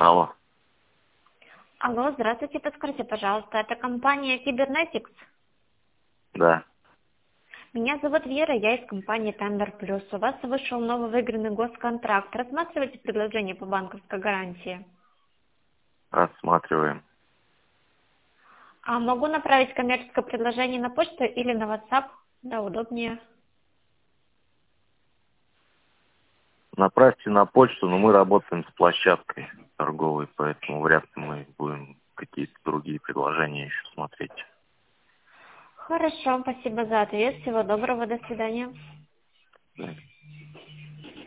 Алло. Алло, здравствуйте, подскажите, пожалуйста, это компания Кибернетикс? Да. Меня зовут Вера, я из компании Tender Plus. У вас вышел новый выигранный госконтракт. Рассматриваете предложение по банковской гарантии? Рассматриваем. А могу направить коммерческое предложение на почту или на WhatsApp? Да, удобнее. Направьте на почту, но мы работаем с площадкой торговой, поэтому вряд ли мы будем какие-то другие предложения еще смотреть. Хорошо, спасибо за ответ. Всего доброго, до свидания. Да.